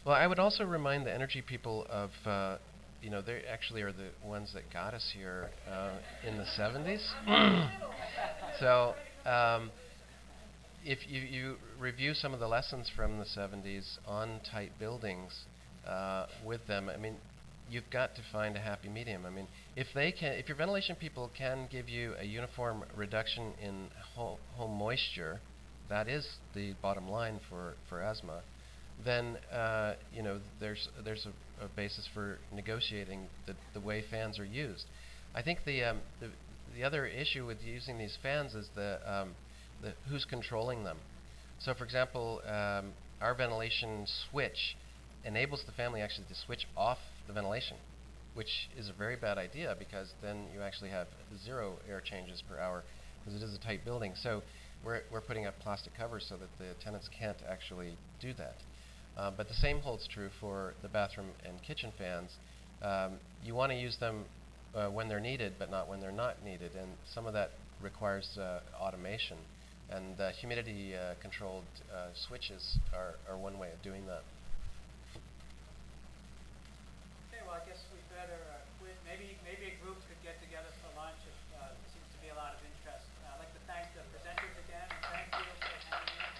Well, I would also remind the energy people of, they actually are the ones that got us here in the 70s. So, if you review some of the lessons from the 70s on tight buildings with them, I mean, you've got to find a happy medium. I mean, if your ventilation people can give you a uniform reduction in home moisture, that is the bottom line for asthma, then there's a basis for negotiating the way fans are used. I think the other issue with using these fans is the who's controlling them. So, for example, our ventilation switch enables the family actually to switch off the ventilation, which is a very bad idea because then you actually have 0 air changes per hour because it is a tight building. So we're putting up plastic covers so that the tenants can't actually do that. But the same holds true for the bathroom and kitchen fans. You want to use them when they're needed, but not when they're not needed. And some of that requires automation. And humidity-controlled switches are one way of doing that. Okay, well, I guess we better quit. Maybe a group could get together for lunch. If there seems to be a lot of interest. I'd like to thank the presenters again, and thank you for hanging in.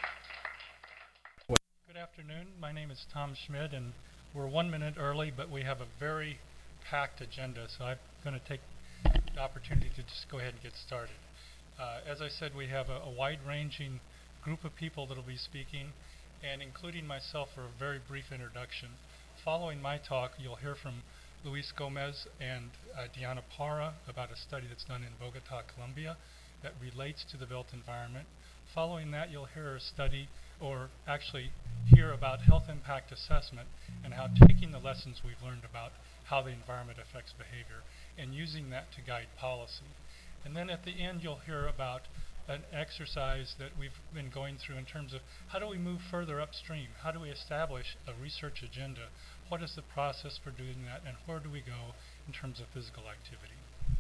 Good afternoon. My name is Tom Schmidt, and we're 1 minute early, but we have a very packed agenda, so I'm going to take the opportunity to just go ahead and get started. As I said, we have a wide-ranging group of people that will be speaking, and including myself for a very brief introduction. Following my talk, you'll hear from Luis Gomez and Diana Parra about a study that's done in Bogota, Colombia, that relates to the built environment. Following that, you'll hear a study, or actually hear about health impact assessment and how taking the lessons we've learned about how the environment affects behavior and using that to guide policy. And then at the end, you'll hear about an exercise that we've been going through in terms of how do we move further upstream? How do we establish a research agenda? What is the process for doing that, and where do we go in terms of physical activity?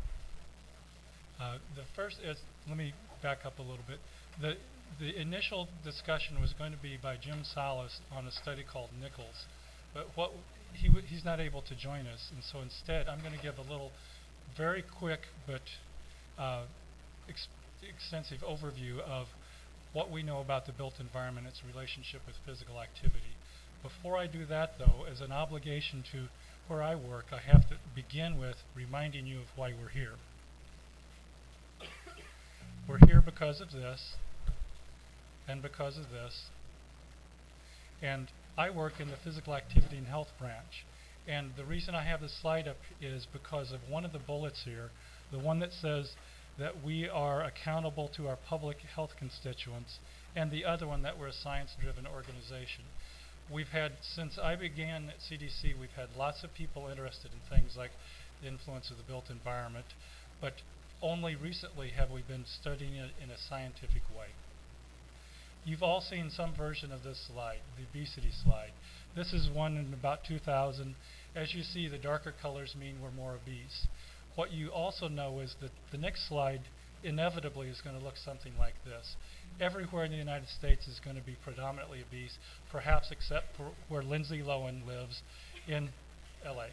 The first is, let me back up a little bit. The initial discussion was going to be by Jim Salas on a study called Nichols, but he's not able to join us, and so instead I'm going to give a little very quick but extensive overview of what we know about the built environment, its relationship with physical activity. Before I do that, though, as an obligation to where I work, I have to begin with reminding you of why we're here. We're here because of this, and because of this. And I work in the physical activity and health branch. And the reason I have this slide up is because of one of the bullets here, the one that says that we are accountable to our public health constituents, and the other one that we're a science-driven organization. We've had, since I began at CDC, we've had lots of people interested in things like the influence of the built environment, but only recently have we been studying it in a scientific way. You've all seen some version of this slide, the obesity slide. This is one in about 2000. As you see, the darker colors mean we're more obese. What you also know is that the next slide inevitably is going to look something like this. Everywhere in the United States is going to be predominantly obese, perhaps except for where Lindsay Lohan lives in LA.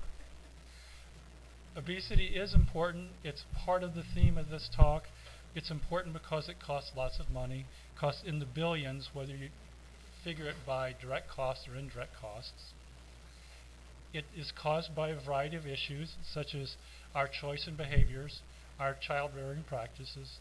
Obesity is important. It's part of the theme of this talk. It's important because it costs lots of money, costs in the billions, whether you figure it by direct costs or indirect costs. It is caused by a variety of issues, such as our choice in behaviors, our child-rearing practices,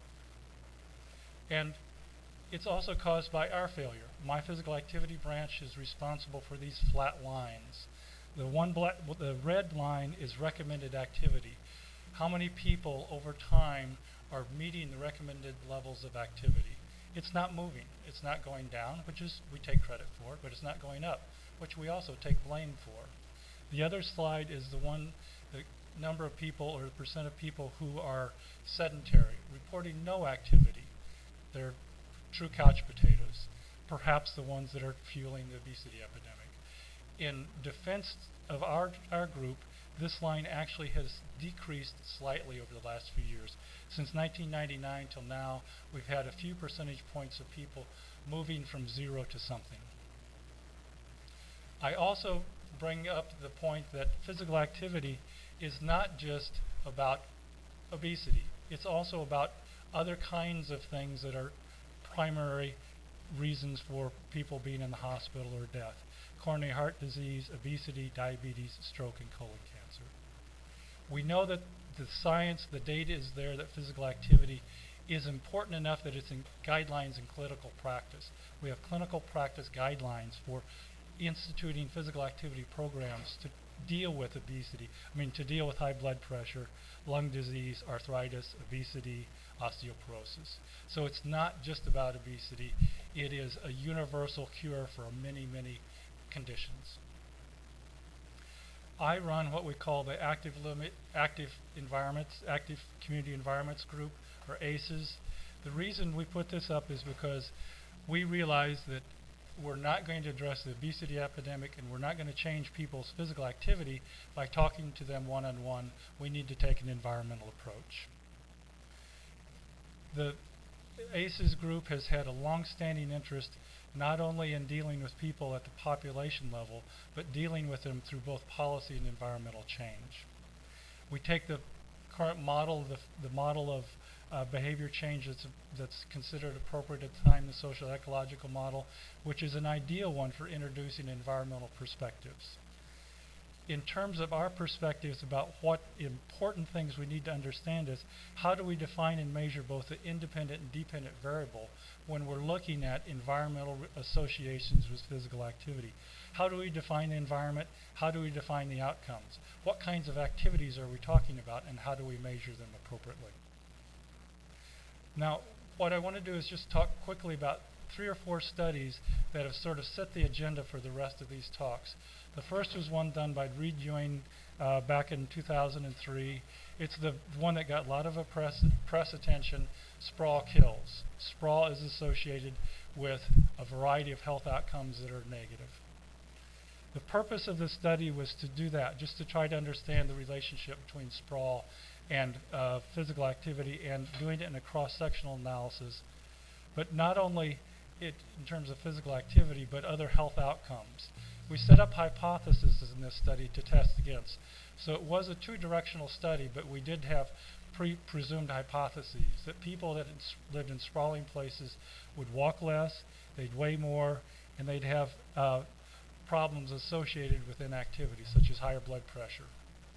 and it's also caused by our failure. My physical activity branch is responsible for these flat lines. The red line is recommended activity. How many people over time are meeting the recommended levels of activity? It's not moving. It's not going down, which is we take credit for, but it's not going up, which we also take blame for. The other slide is the one, the number of people or the percent of people who are sedentary, reporting no activity. They're true couch potatoes, perhaps the ones that are fueling the obesity epidemic. In defense of our group, this line actually has decreased slightly over the last few years. Since 1999 till now, we've had a few percentage points of people moving from 0 to something. I also bring up the point that physical activity is not just about obesity. It's also about other kinds of things that are primary reasons for people being in the hospital or death. Coronary heart disease, obesity, diabetes, stroke, and colon cancer. We know that the science, the data is there that physical activity is important enough that it's in guidelines in clinical practice. We have clinical practice guidelines for instituting physical activity programs to deal with obesity, to deal with high blood pressure, lung disease, arthritis, obesity, osteoporosis. So it's not just about obesity, it is a universal cure for many, many conditions. I run what we call the Active Community Environments Group, or ACEs. The reason we put this up is because we realize that we're not going to address the obesity epidemic and we're not going to change people's physical activity by talking to them one-on-one. We need to take an environmental approach. The ACEs group has had a long-standing interest not only in dealing with people at the population level, but dealing with them through both policy and environmental change. We take the current model, the model of behavior change that's considered appropriate at the time, the social ecological model, which is an ideal one for introducing environmental perspectives. In terms of our perspectives about what important things we need to understand is how do we define and measure both the independent and dependent variable when we're looking at environmental associations with physical activity. How do we define the environment? How do we define the outcomes? What kinds of activities are we talking about and how do we measure them appropriately? Now, what I want to do is just talk quickly about 3 or 4 studies that have sort of set the agenda for the rest of these talks. The first was one done by Reed Ewing back in 2003. It's the one that got a lot of press attention. Sprawl kills. Sprawl is associated with a variety of health outcomes that are negative. The purpose of the study was to do that, just to try to understand the relationship between sprawl and physical activity and doing it in a cross-sectional analysis. But not only in terms of physical activity, but other health outcomes. We set up hypotheses in this study to test against. So it was a 2-directional study, but we did have presumed hypotheses that people that lived in sprawling places would walk less, they'd weigh more, and they'd have problems associated with inactivity, such as higher blood pressure.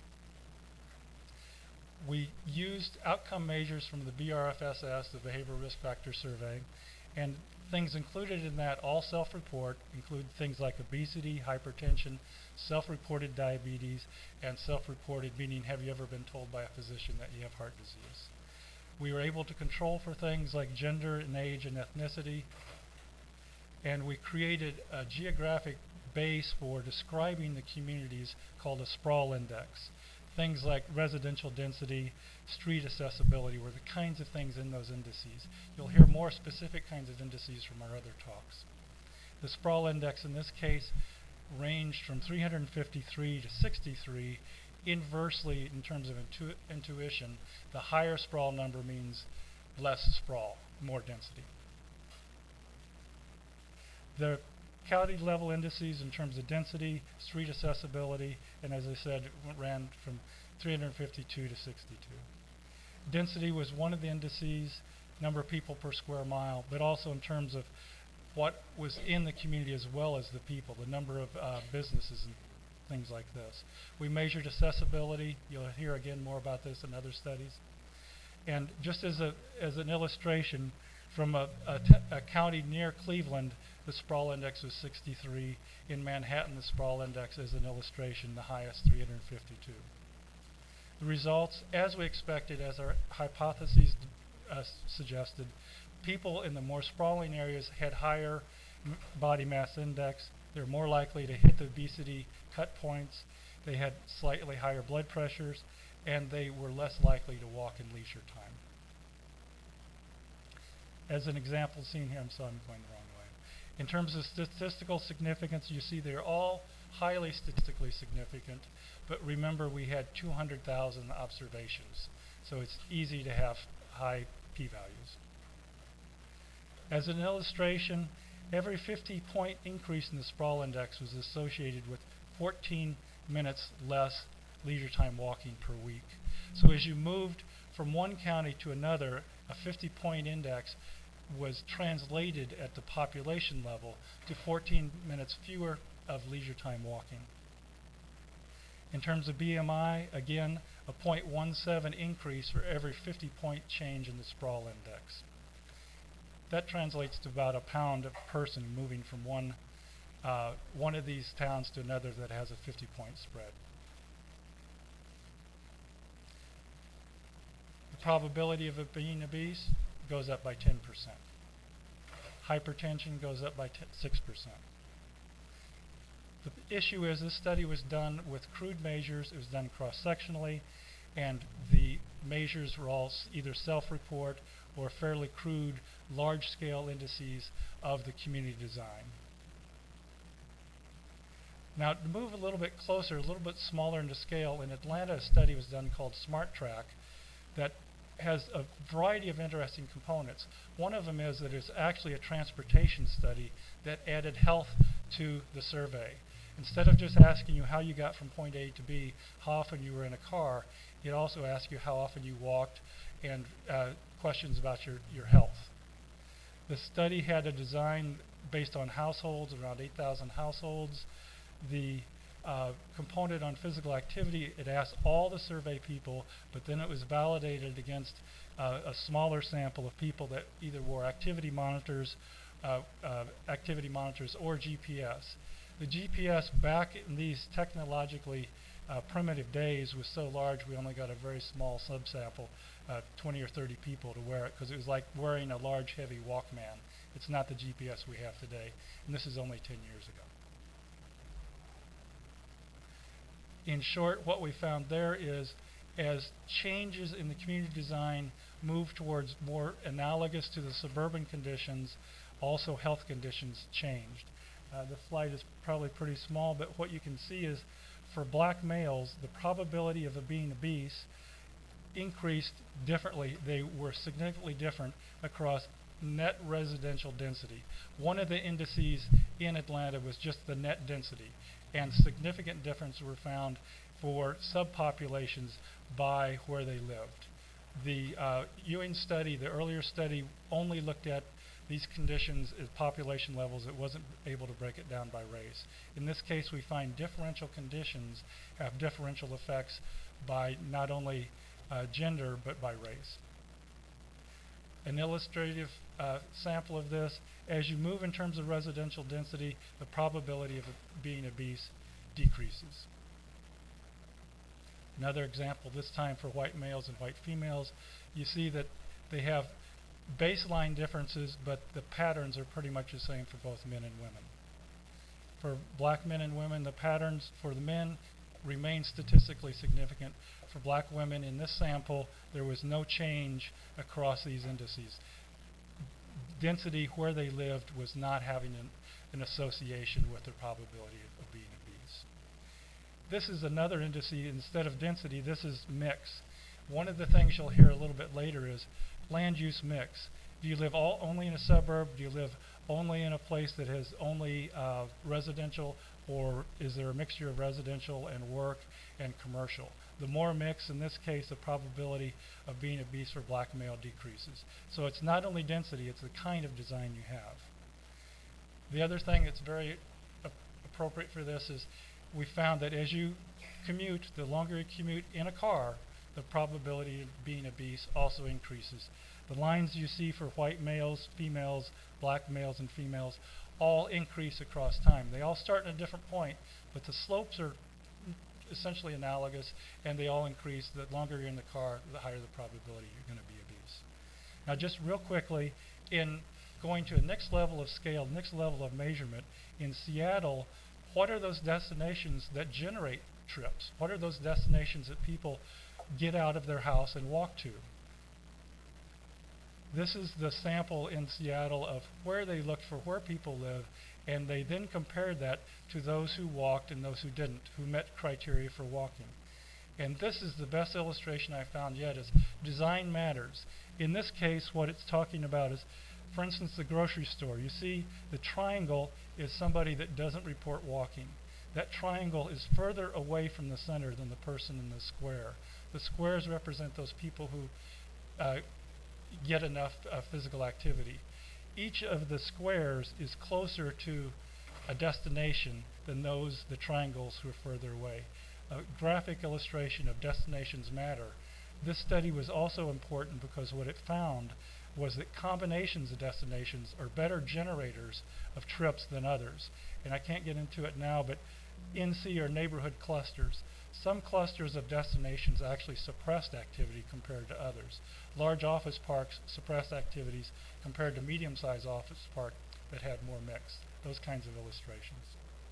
We used outcome measures from the BRFSS, the Behavioral Risk Factor Survey, and things included in that, all self-report, include things like obesity, hypertension, self-reported diabetes, and self-reported, meaning have you ever been told by a physician that you have heart disease. We were able to control for things like gender and age and ethnicity, and we created a geographic base for describing the communities called a sprawl index. Things like residential density, street accessibility were the kinds of things in those indices. You'll hear more specific kinds of indices from our other talks. The sprawl index in this case ranged from 353 to 63. Inversely, in terms of intuition, the higher sprawl number means less sprawl, more density. The county level indices in terms of density, street accessibility, and as I said, it ran from 352 to 62. Density was one of the indices, number of people per square mile, but also in terms of what was in the community as well as the people, the number of businesses and things like this. We measured accessibility. You'll hear again more about this in other studies. And just as an illustration, from a county near Cleveland, the sprawl index was 63. In Manhattan, the sprawl index, as an illustration, the highest, 352. The results, as we expected, as our hypotheses suggested, people in the more sprawling areas had higher body mass index. They're more likely to hit the obesity cut points. They had slightly higher blood pressures, and they were less likely to walk in leisure time. As an example seen here, I'm sorry, I'm going the wrong way. In terms of statistical significance, you see they're all highly statistically significant, but remember we had 200,000 observations, so it's easy to have high p-values. As an illustration, Every 50-point increase in the sprawl index was associated with 14 minutes less leisure time walking per week. So as you moved from one county to another, a 50-point index was translated at the population level to 14 minutes fewer of leisure time walking. In terms of BMI, again, a 0.17 increase for every 50-point change in the sprawl index. That translates to about a pound a person moving from one of these towns to another that has a 50-point spread. The probability of it being obese goes up by 10%. Hypertension goes up by 6%. The issue is this study was done with crude measures. It was done cross-sectionally, and the measures were all either self-report or fairly crude, large-scale indices of the community design. Now, to move a little bit closer, a little bit smaller into scale, in Atlanta a study was done called Smart Track that has a variety of interesting components. One of them is that it's actually a transportation study that added health to the survey. Instead of just asking you how you got from point A to B, how often you were in a car, it also asks you how often you walked and questions about your health. The study had a design based on households, around 8,000 households. The component on physical activity, it asked all the survey people, but then it was validated against a smaller sample of people that either wore activity monitors or GPS. The GPS back in these technologically primitive days was so large we only got a very small subsample, 20 or 30 people to wear it, because it was like wearing a large heavy Walkman. It's not the GPS we have today, and this is only 10 years ago. In short, what we found there is as changes in the community design move towards more analogous to the suburban conditions, also health conditions changed. The slide is probably pretty small, but what you can see is for black males, the probability of being obese increased differently. They were significantly different across net residential density. One of the indices in Atlanta was just the net density, and significant differences were found for subpopulations by where they lived. The Ewing study, the earlier study, only looked at these conditions as population levels. It wasn't able to break it down by race. In this case, we find differential conditions have differential effects by not only gender, but by race. An illustrative sample of this, as you move in terms of residential density, the probability of being obese decreases. Another example, this time for white males and white females, you see that they have baseline differences, but the patterns are pretty much the same for both men and women. For black men and women, the patterns for the men remain statistically significant. For black women in this sample, there was no change across these indices. Density where they lived was not having an association with the probability of being obese. This is another indice. Instead of density, this is mix. One of the things you'll hear a little bit later is land use mix. Do you live only in a suburb? Do you live only in a place that has only residential, or is there a mixture of residential and work and commercial? The more mix, in this case, the probability of being obese for black male decreases. So it's not only density, it's the kind of design you have. The other thing that's very appropriate for this is we found that as you commute, the longer you commute in a car, the probability of being obese also increases. The lines you see for white males, females, black males, and females all increase across time. They all start at a different point, but the slopes are essentially analogous, and they all increase. The longer you're in the car, the higher the probability you're going to be obese. Now, just real quickly, in going to a next level of scale, next level of measurement, in Seattle, what are those destinations that generate trips? What are those destinations that people get out of their house and walk to? This is the sample in Seattle of where they looked for where people live, and they then compared that to those who walked and those who didn't, who met criteria for walking. And this is the best illustration I've found yet, is design matters. In this case, what it's talking about is For instance, the grocery store. You see the triangle is somebody that doesn't report walking. That triangle is further away from the center than the person in the square. The squares represent those people who get enough physical activity. Each of the squares is closer to a destination than the triangles who are further away. A graphic illustration of destinations matter. This study was also important because what it found was that combinations of destinations are better generators of trips than others. And I can't get into it now, but NC are neighborhood clusters. Some clusters of destinations actually suppressed activity compared to others. Large office parks suppressed activities compared to medium-sized office park that had more mix. Those kinds of illustrations.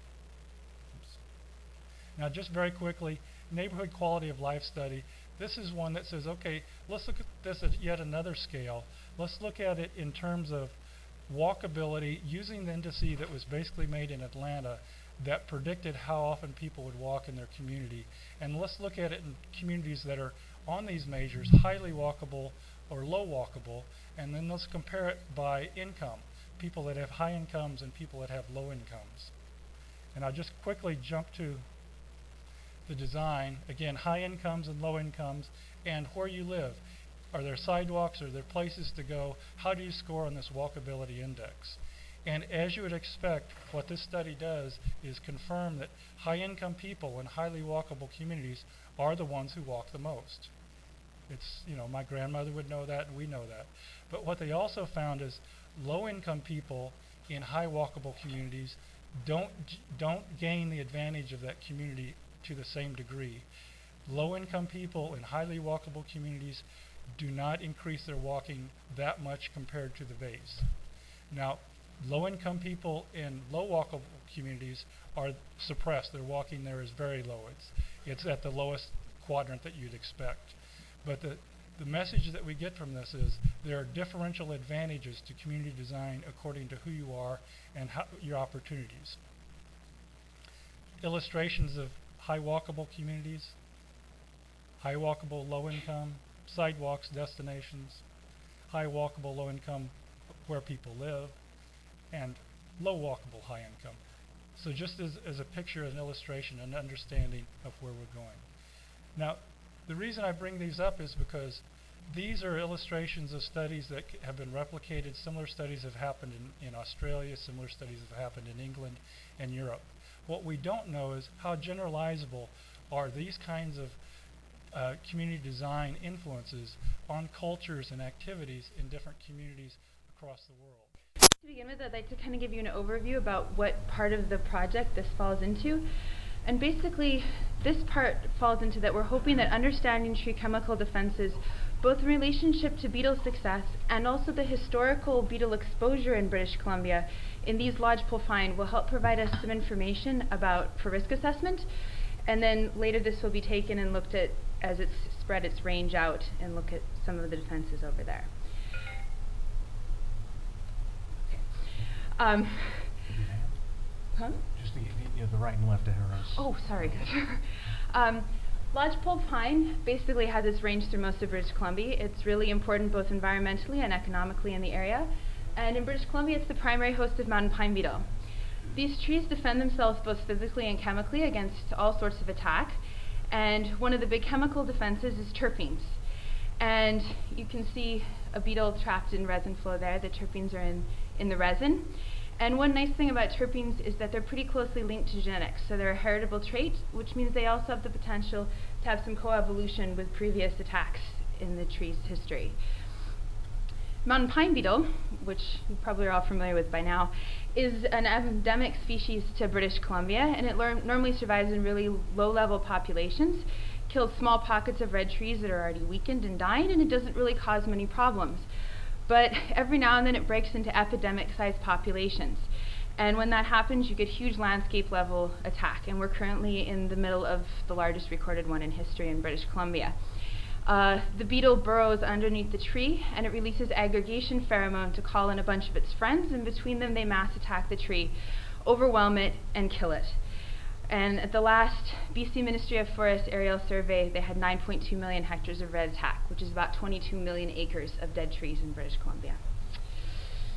Oops. Now just very quickly, neighborhood quality of life study. This is one that says, okay, let's look at this at yet another scale. Let's look at it in terms of walkability using the indice that was basically made in Atlanta that predicted how often people would walk in their community. And let's look at it in communities that are on these measures, highly walkable or low walkable, and then let's compare it by income, people that have high incomes and people that have low incomes. And I'll just quickly jump to the design. Again, high incomes and low incomes, and where you live. Are there sidewalks? Are there places to go? How do you score on this walkability index? And as you would expect, what this study does is confirm that high-income people in highly walkable communities are the ones who walk the most. It's, you know, my grandmother would know that, and we know that. But what they also found is low-income people in high walkable communities don't gain the advantage of that community to the same degree. Low-income people in highly walkable communities do not increase their walking that much compared to the base. Now, low-income people in low walkable communities are suppressed. Their walking there is very low. It's at the lowest quadrant that you'd expect. But the message that we get from this is there are differential advantages to community design according to who you are and your opportunities. Illustrations of high walkable communities, high walkable low income, sidewalks, destinations, high walkable low income where people live, and low walkable high income. So just as a picture, an illustration, an understanding of where we're going. Now, the reason I bring these up is because these are illustrations of studies that have been replicated. Similar studies have happened in Australia, similar studies have happened in England and Europe. What we don't know is how generalizable are these kinds of community design influences on cultures and activities in different communities across the world. To begin with, I'd like to kind of give you an overview about what part of the project this falls into. And basically, this part falls into that we're hoping that understanding tree chemical defenses, both in relationship to beetle success and also the historical beetle exposure in British Columbia in these lodgepole find, will help provide us some information for risk assessment. And then later this will be taken and looked at as it's spread its range out and look at some of the defenses over there. Just the right and left arrows. Oh, sorry. Lodgepole pine basically has its range through most of British Columbia. It's really important both environmentally and economically in the area. And in British Columbia, it's the primary host of mountain pine beetle. These trees defend themselves both physically and chemically against all sorts of attack. And one of the big chemical defenses is terpenes. And you can see a beetle trapped in resin flow there. The terpenes are in the resin. And one nice thing about terpenes is that they're pretty closely linked to genetics. So they're a heritable trait, which means they also have the potential to have some coevolution with previous attacks in the tree's history. Mountain pine beetle, which you probably are all familiar with by now, is an endemic species to British Columbia, and it normally survives in really low-level populations, kills small pockets of red trees that are already weakened and dying, and it doesn't really cause many problems. But every now and then it breaks into epidemic-sized populations. And when that happens, you get huge landscape-level attack. And we're currently in the middle of the largest recorded one in history in British Columbia. The beetle burrows underneath the tree, and it releases aggregation pheromone to call in a bunch of its friends, and between them they mass attack the tree, overwhelm it, and kill it. And at the last BC Ministry of Forests aerial survey, they had 9.2 million hectares of red attack, which is about 22 million acres of dead trees in British Columbia.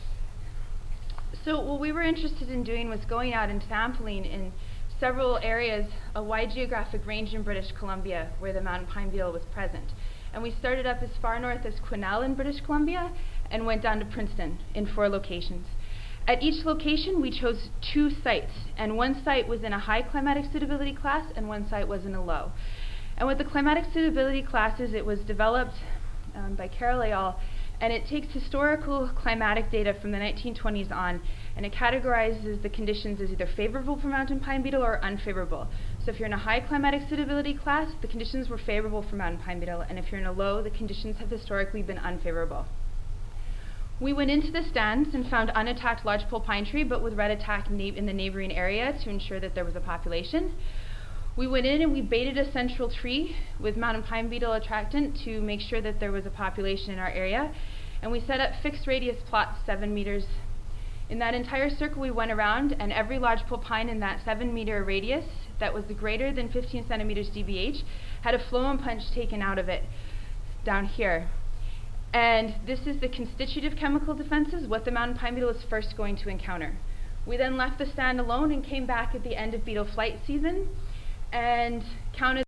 So what we were interested in doing was going out and sampling in several areas, a wide geographic range in British Columbia where the mountain pine beetle was present. And we started up as far north as Quesnel in British Columbia and went down to Princeton in 4 locations. At each location we chose 2 sites, and one site was in a high climatic suitability class and one site was in a low. And with the climatic suitability classes, it was developed by Carol et al., and it takes historical climatic data from the 1920s on, and it categorizes the conditions as either favorable for mountain pine beetle or unfavorable. So if you're in a high climatic suitability class, the conditions were favorable for mountain pine beetle, and if you're in a low, the conditions have historically been unfavorable. We went into the stands and found unattacked lodgepole pine tree, but with red attack in the neighboring area to ensure that there was a population. We went in and we baited a central tree with mountain pine beetle attractant to make sure that there was a population in our area. And we set up fixed radius plots 7 meters. In that entire circle we went around, and every lodgepole pine in that 7-meter radius that was greater than 15 centimeters dBH had a phloem punch taken out of it down here. And this is the constitutive chemical defenses, what the mountain pine beetle is first going to encounter. We then left the stand alone and came back at the end of beetle flight season and counted